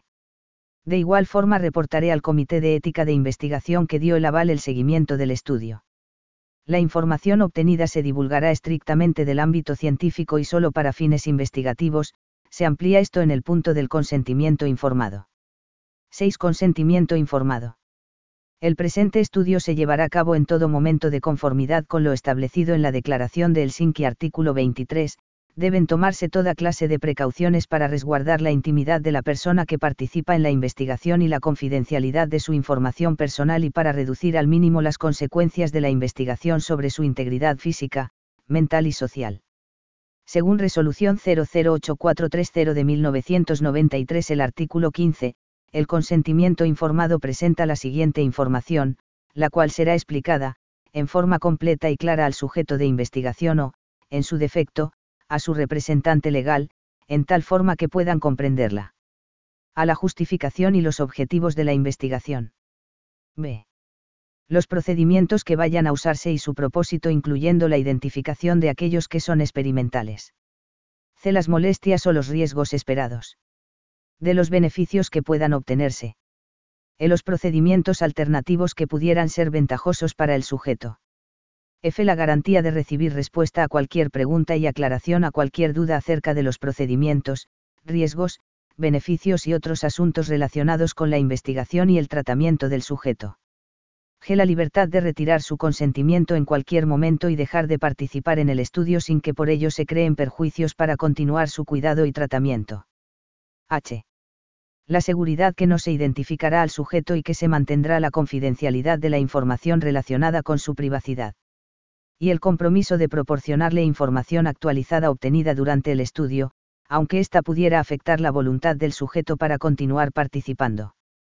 De igual forma, reportaré al Comité de Ética de Investigación que dio el aval el seguimiento del estudio. La información obtenida se divulgará estrictamente del ámbito científico y solo para fines investigativos. Se amplía esto en el punto del consentimiento informado. seis. Consentimiento informado. El presente estudio se llevará a cabo en todo momento de conformidad con lo establecido en la Declaración de Helsinki artículo veintitrés, deben tomarse toda clase de precauciones para resguardar la intimidad de la persona que participa en la investigación y la confidencialidad de su información personal y para reducir al mínimo las consecuencias de la investigación sobre su integridad física, mental y social. Según Resolución cero cero ocho cuatro tres cero de mil novecientos noventa y tres, el artículo quince, el consentimiento informado presenta la siguiente información, la cual será explicada, en forma completa y clara al sujeto de investigación o, en su defecto, a su representante legal, en tal forma que puedan comprenderla. A la justificación y los objetivos de la investigación. B. Los procedimientos que vayan a usarse y su propósito, incluyendo la identificación de aquellos que son experimentales. C. Las molestias o los riesgos esperados. De los beneficios que puedan obtenerse. E. Los procedimientos alternativos que pudieran ser ventajosos para el sujeto. F. La garantía de recibir respuesta a cualquier pregunta y aclaración a cualquier duda acerca de los procedimientos, riesgos, beneficios y otros asuntos relacionados con la investigación y el tratamiento del sujeto. G. La libertad de retirar su consentimiento en cualquier momento y dejar de participar en el estudio sin que por ello se creen perjuicios para continuar su cuidado y tratamiento. H. La seguridad que no se identificará al sujeto y que se mantendrá la confidencialidad de la información relacionada con su privacidad. Y el compromiso de proporcionarle información actualizada obtenida durante el estudio, aunque ésta pudiera afectar la voluntad del sujeto para continuar participando.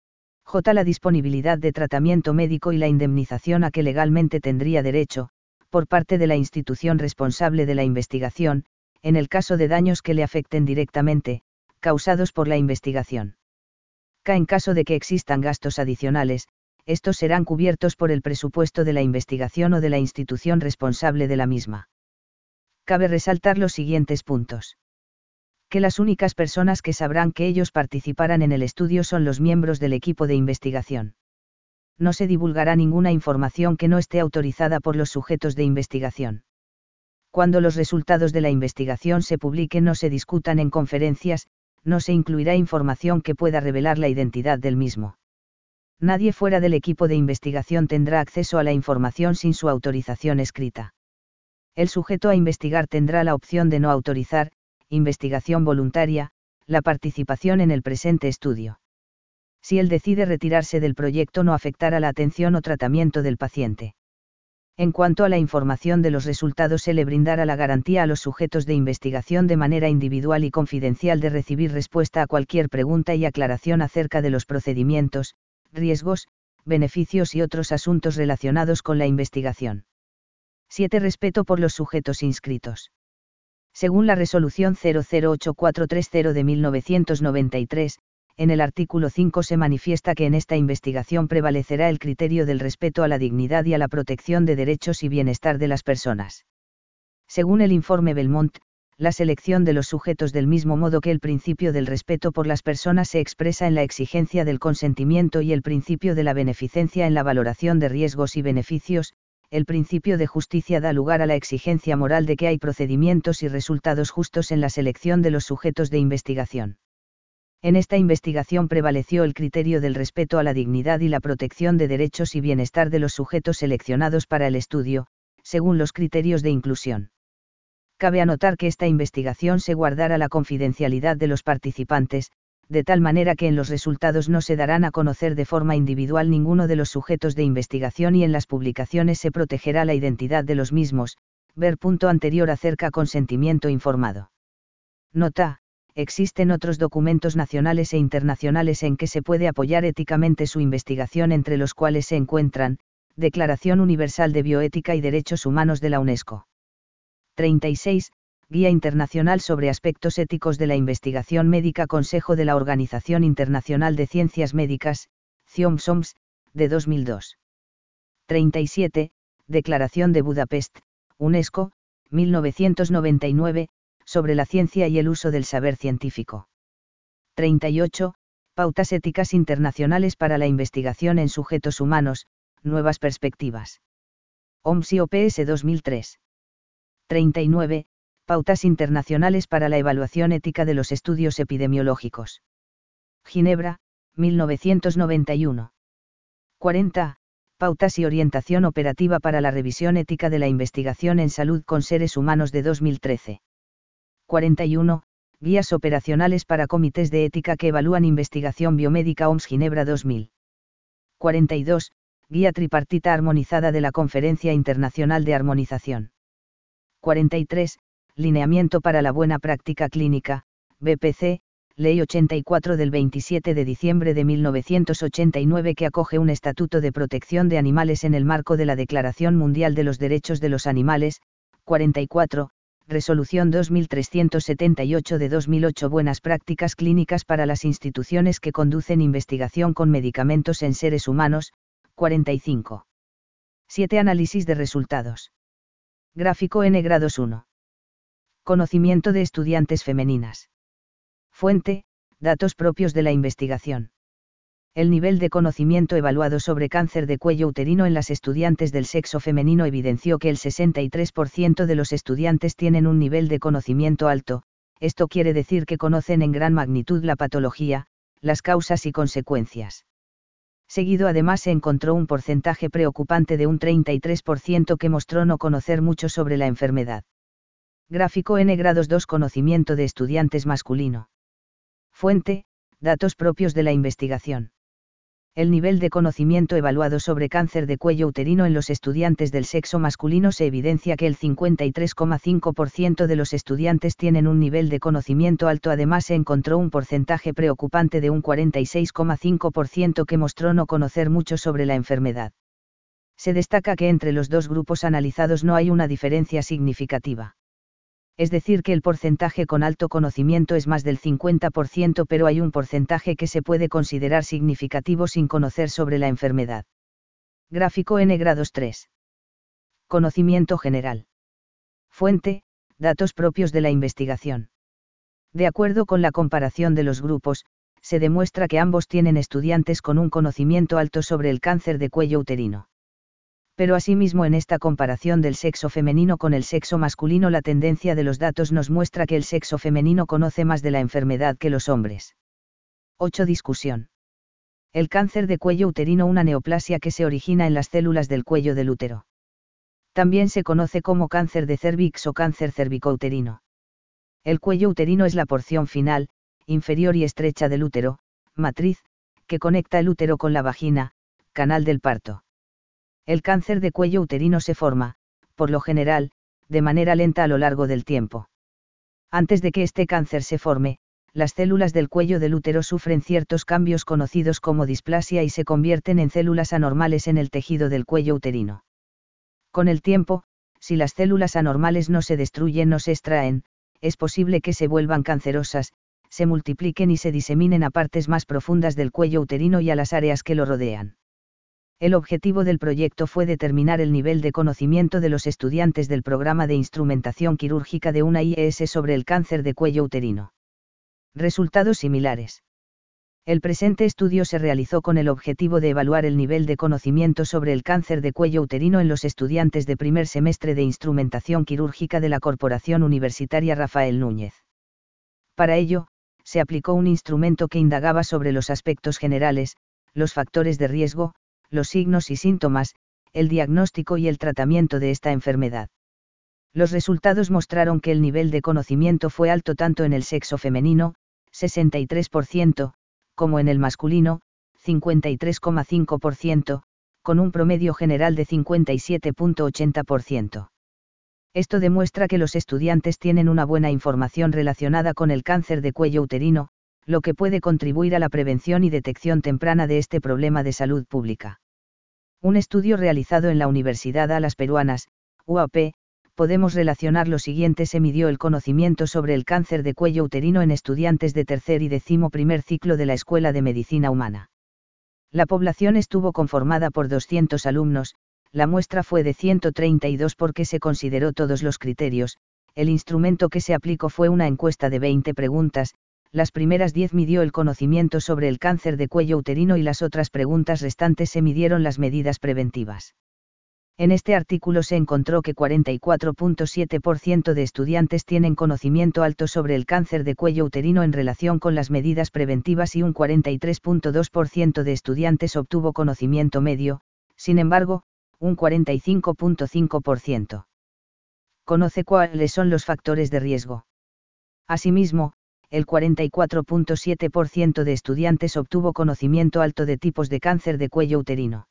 J. La disponibilidad de tratamiento médico y la indemnización a que legalmente tendría derecho, por parte de la institución responsable de la investigación, en el caso de daños que le afecten directamente, causados por la investigación. K. En caso de que existan gastos adicionales, estos serán cubiertos por el presupuesto de la investigación o de la institución responsable de la misma. Cabe resaltar los siguientes puntos. Que las únicas personas que sabrán que ellos participarán en el estudio son los miembros del equipo de investigación. No se divulgará ninguna información que no esté autorizada por los sujetos de investigación. Cuando los resultados de la investigación se publiquen o se discutan en conferencias, no se incluirá información que pueda revelar la identidad del mismo. Nadie fuera del equipo de investigación tendrá acceso a la información sin su autorización escrita. El sujeto a investigar tendrá la opción de no autorizar, investigación voluntaria, la participación en el presente estudio. Si él decide retirarse del proyecto, no afectará la atención o tratamiento del paciente. En cuanto a la información de los resultados, se le brindará la garantía a los sujetos de investigación de manera individual y confidencial de recibir respuesta a cualquier pregunta y aclaración acerca de los procedimientos, riesgos, beneficios y otros asuntos relacionados con la investigación. siete. Respeto por los sujetos inscritos. Según la Resolución cero cero ocho cuatro tres cero de mil novecientos noventa y tres, en el artículo cinco se manifiesta que en esta investigación prevalecerá el criterio del respeto a la dignidad y a la protección de derechos y bienestar de las personas. Según el informe Belmont, la selección de los sujetos, del mismo modo que el principio del respeto por las personas se expresa en la exigencia del consentimiento y el principio de la beneficencia en la valoración de riesgos y beneficios, el principio de justicia da lugar a la exigencia moral de que hay procedimientos y resultados justos en la selección de los sujetos de investigación. En esta investigación prevaleció el criterio del respeto a la dignidad y la protección de derechos y bienestar de los sujetos seleccionados para el estudio, según los criterios de inclusión. Cabe anotar que esta investigación se guardará la confidencialidad de los participantes, de tal manera que en los resultados no se darán a conocer de forma individual ninguno de los sujetos de investigación y en las publicaciones se protegerá la identidad de los mismos. Ver punto anterior acerca consentimiento informado. Nota: existen otros documentos nacionales e internacionales en que se puede apoyar éticamente su investigación, entre los cuales se encuentran: Declaración Universal de Bioética y Derechos Humanos de la UNESCO. treinta y seis, Guía Internacional sobre Aspectos Éticos de la Investigación Médica, Consejo de la Organización Internacional de Ciencias Médicas, C I O M S O M S, de dos mil dos. treinta y siete, Declaración de Budapest, UNESCO, mil novecientos noventa y nueve, sobre la ciencia y el uso del saber científico. treinta y ocho, Pautas Éticas Internacionales para la Investigación en Sujetos Humanos, Nuevas Perspectivas. O M S I O P S dos mil tres. treinta y nueve, Pautas Internacionales para la Evaluación Ética de los Estudios Epidemiológicos. Ginebra, mil novecientos noventa y uno. cuarenta, Pautas y Orientación Operativa para la Revisión Ética de la Investigación en Salud con Seres Humanos, de dos mil trece. cuarenta y uno, Guías Operacionales para Comités de Ética que Evalúan Investigación Biomédica, O M S Ginebra dos mil. cuarenta y dos, Guía Tripartita Armonizada de la Conferencia Internacional de Armonización. cuarenta y tres, Lineamiento para la Buena Práctica Clínica, B P C, Ley ochenta y cuatro del veintisiete de diciembre de mil novecientos ochenta y nueve, que acoge un estatuto de protección de animales en el marco de la Declaración Mundial de los Derechos de los Animales. cuarenta y cuatro, Resolución dos mil trescientos setenta y ocho de dos mil ocho, Buenas Prácticas Clínicas para las instituciones que conducen investigación con medicamentos en seres humanos. cuarenta y cinco. siete. Análisis de resultados. Gráfico N grados uno. Conocimiento de estudiantes femeninas. Fuente: datos propios de la investigación. El nivel de conocimiento evaluado sobre cáncer de cuello uterino en las estudiantes del sexo femenino evidenció que el sesenta y tres por ciento de los estudiantes tienen un nivel de conocimiento alto. Esto quiere decir que conocen en gran magnitud la patología, las causas y consecuencias. Seguido además se encontró un porcentaje preocupante de un treinta y tres por ciento que mostró no conocer mucho sobre la enfermedad. Gráfico N grados dos. Conocimiento de estudiantes masculino. Fuente: datos propios de la investigación. El nivel de conocimiento evaluado sobre cáncer de cuello uterino en los estudiantes del sexo masculino se evidencia que el cincuenta y tres coma cinco por ciento de los estudiantes tienen un nivel de conocimiento alto. Además se encontró un porcentaje preocupante de un cuarenta y seis coma cinco por ciento que mostró no conocer mucho sobre la enfermedad. Se destaca que entre los dos grupos analizados no hay una diferencia significativa. Es decir, que el porcentaje con alto conocimiento es más del cincuenta por ciento, pero hay un porcentaje que se puede considerar significativo sin conocer sobre la enfermedad. Gráfico N grados tres. Conocimiento general. Fuente: datos propios de la investigación. De acuerdo con la comparación de los grupos, se demuestra que ambos tienen estudiantes con un conocimiento alto sobre el cáncer de cuello uterino. Pero asimismo, en esta comparación del sexo femenino con el sexo masculino, la tendencia de los datos nos muestra que el sexo femenino conoce más de la enfermedad que los hombres. ocho. Discusión. El cáncer de cuello uterino, una neoplasia que se origina en las células del cuello del útero. También se conoce como cáncer de cervix o cáncer cervicouterino. El cuello uterino es la porción final, inferior y estrecha del útero, matriz, que conecta el útero con la vagina, canal del parto. El cáncer de cuello uterino se forma, por lo general, de manera lenta a lo largo del tiempo. Antes de que este cáncer se forme, las células del cuello del útero sufren ciertos cambios conocidos como displasia y se convierten en células anormales en el tejido del cuello uterino. Con el tiempo, si las células anormales no se destruyen o se extraen, es posible que se vuelvan cancerosas, se multipliquen y se diseminen a partes más profundas del cuello uterino y a las áreas que lo rodean. El objetivo del proyecto fue determinar el nivel de conocimiento de los estudiantes del programa de instrumentación quirúrgica de una I E S sobre el cáncer de cuello uterino. Resultados similares. El presente estudio se realizó con el objetivo de evaluar el nivel de conocimiento sobre el cáncer de cuello uterino en los estudiantes de primer semestre de instrumentación quirúrgica de la Corporación Universitaria Rafael Núñez. Para ello, se aplicó un instrumento que indagaba sobre los aspectos generales, los factores de riesgo, los signos y síntomas, el diagnóstico y el tratamiento de esta enfermedad. Los resultados mostraron que el nivel de conocimiento fue alto tanto en el sexo femenino, sesenta y tres por ciento, como en el masculino, cincuenta y tres coma cinco por ciento, con un promedio general de cincuenta y siete coma ochenta por ciento. Esto demuestra que los estudiantes tienen una buena información relacionada con el cáncer de cuello uterino, lo que puede contribuir a la prevención y detección temprana de este problema de salud pública. Un estudio realizado en la Universidad a las Peruanas, U A P, podemos relacionar lo siguiente: se midió el conocimiento sobre el cáncer de cuello uterino en estudiantes de tercer y décimo primer ciclo de la Escuela de Medicina Humana. La población estuvo conformada por doscientos alumnos, la muestra fue de ciento treinta y dos porque se consideró todos los criterios. El instrumento que se aplicó fue una encuesta de veinte preguntas, las primeras diez midió el conocimiento sobre el cáncer de cuello uterino y las otras preguntas restantes se midieron las medidas preventivas. En este artículo se encontró que cuarenta y cuatro coma siete por ciento de estudiantes tienen conocimiento alto sobre el cáncer de cuello uterino en relación con las medidas preventivas y un cuarenta y tres coma dos por ciento de estudiantes obtuvo conocimiento medio, sin embargo, un cuarenta y cinco coma cinco por ciento conoce cuáles son los factores de riesgo. Asimismo, el cuarenta y cuatro coma siete por ciento de estudiantes obtuvo conocimiento alto de tipos de cáncer de cuello uterino.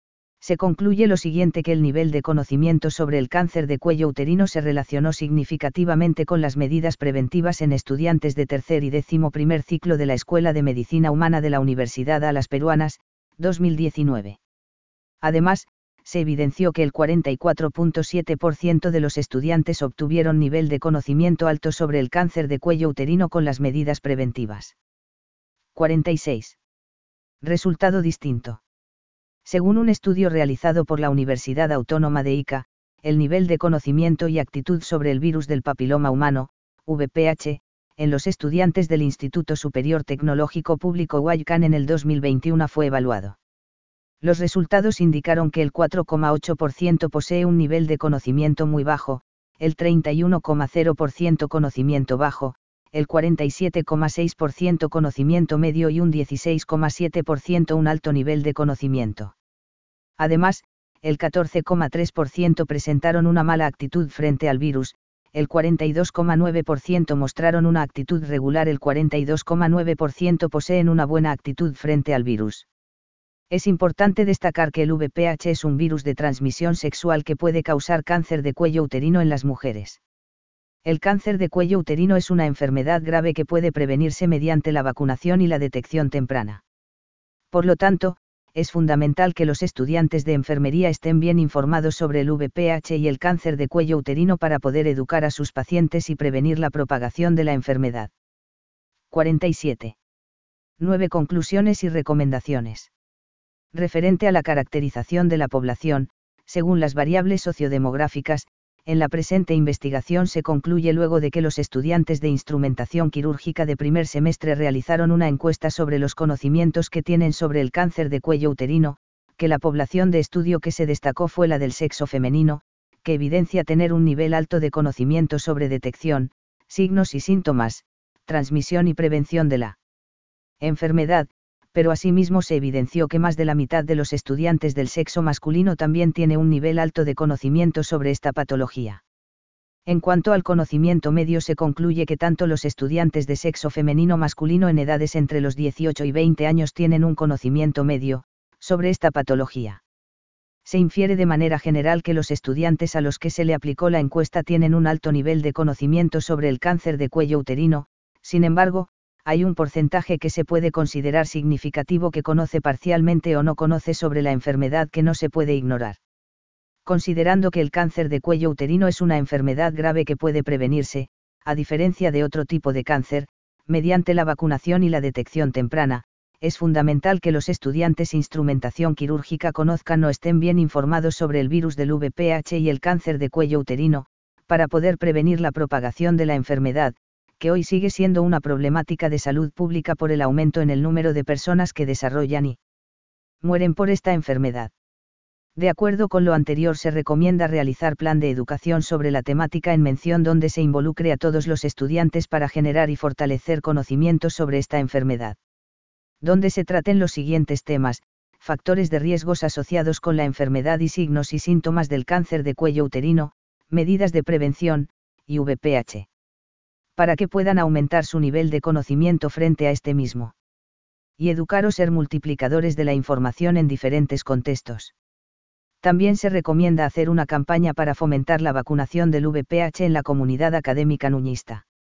Se concluye lo siguiente: que el nivel de conocimiento sobre el cáncer de cuello uterino se relacionó significativamente con las medidas preventivas en estudiantes de tercer y décimo primer ciclo de la Escuela de Medicina Humana de la Universidad a las Peruanas, dos mil diecinueve. Además, se evidenció que el cuarenta y cuatro coma siete por ciento de los estudiantes obtuvieron nivel de conocimiento alto sobre el cáncer de cuello uterino con las medidas preventivas. cuarenta y seis. Resultado distinto. Según un estudio realizado por la Universidad Autónoma de Ica, el nivel de conocimiento y actitud sobre el virus del papiloma humano, V P H, en los estudiantes del Instituto Superior Tecnológico Público Huaycán en el dos mil veintiuno fue evaluado. Los resultados indicaron que el cuatro coma ocho por ciento posee un nivel de conocimiento muy bajo, el treinta y uno coma cero por ciento conocimiento bajo, el cuarenta y siete coma seis por ciento conocimiento medio y un dieciséis coma siete por ciento un alto nivel de conocimiento. Además, el catorce coma tres por ciento presentaron una mala actitud frente al virus, el cuarenta y dos coma nueve por ciento mostraron una actitud regular, el cuarenta y dos coma nueve por ciento poseen una buena actitud frente al virus. Es importante destacar que el V P H es un virus de transmisión sexual que puede causar cáncer de cuello uterino en las mujeres. El cáncer de cuello uterino es una enfermedad grave que puede prevenirse mediante la vacunación y la detección temprana. Por lo tanto, es fundamental que los estudiantes de enfermería estén bien informados sobre el V P H y el cáncer de cuello uterino para poder educar a sus pacientes y prevenir la propagación de la enfermedad. cuarenta y siete. nueve Conclusiones y recomendaciones. Referente a la caracterización de la población, según las variables sociodemográficas, en la presente investigación se concluye, luego de que los estudiantes de instrumentación quirúrgica de primer semestre realizaron una encuesta sobre los conocimientos que tienen sobre el cáncer de cuello uterino, que la población de estudio que se destacó fue la del sexo femenino, que evidencia tener un nivel alto de conocimiento sobre detección, signos y síntomas, transmisión y prevención de la enfermedad, pero asimismo se evidenció que más de la mitad de los estudiantes del sexo masculino también tiene un nivel alto de conocimiento sobre esta patología. En cuanto al conocimiento medio, se concluye que tanto los estudiantes de sexo femenino masculino en edades entre los dieciocho y veinte años tienen un conocimiento medio sobre esta patología. Se infiere de manera general que los estudiantes a los que se le aplicó la encuesta tienen un alto nivel de conocimiento sobre el cáncer de cuello uterino. Sin embargo, hay un porcentaje que se puede considerar significativo que conoce parcialmente o no conoce sobre la enfermedad, que no se puede ignorar. Considerando que el cáncer de cuello uterino es una enfermedad grave que puede prevenirse, a diferencia de otro tipo de cáncer, mediante la vacunación y la detección temprana, es fundamental que los estudiantes instrumentación quirúrgica conozcan o estén bien informados sobre el virus del V I H y el cáncer de cuello uterino, para poder prevenir la propagación de la enfermedad, que hoy sigue siendo una problemática de salud pública por el aumento en el número de personas que desarrollan y mueren por esta enfermedad. De acuerdo con lo anterior, se recomienda realizar plan de educación sobre la temática en mención donde se involucre a todos los estudiantes para generar y fortalecer conocimientos sobre esta enfermedad. Donde se traten los siguientes temas: factores de riesgos asociados con la enfermedad y signos y síntomas del cáncer de cuello uterino, medidas de prevención, y V I H. Para que puedan aumentar su nivel de conocimiento frente a este mismo. Y educar o ser multiplicadores de la información en diferentes contextos. También se recomienda hacer una campaña para fomentar la vacunación del V I H en la comunidad académica nuñista.